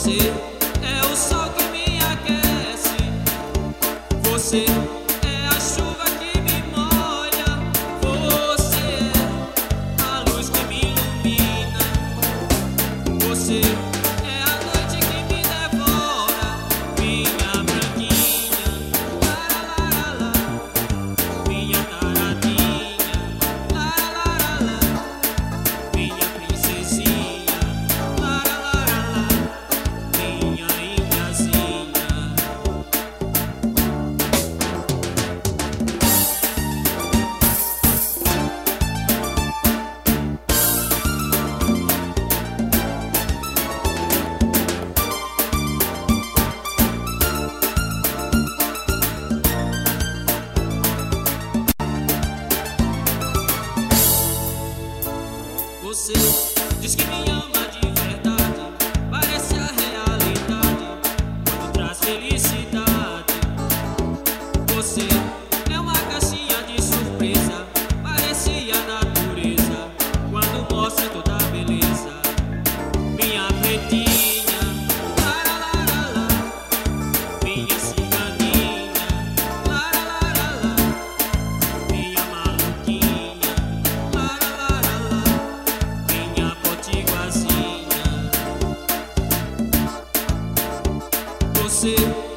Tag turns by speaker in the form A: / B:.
A: Você é o sol que me aquece, você é a chuva que me molha, você é a luz que me ilumina, você é a noite que me devora, minha branquinha, lá, minha taradinha, lá, minha princesinha, lá, minha ilhazinha. Você diz que me ama de verdade, parece a realidade quando traz felicidade. Você é uma caixinha de surpresa, parece a natureza quando mostra toda a beleza. Minha pretinha, lá, minha ciganinha, lá, minha maluquinha, lá, minha potiguazinha. Você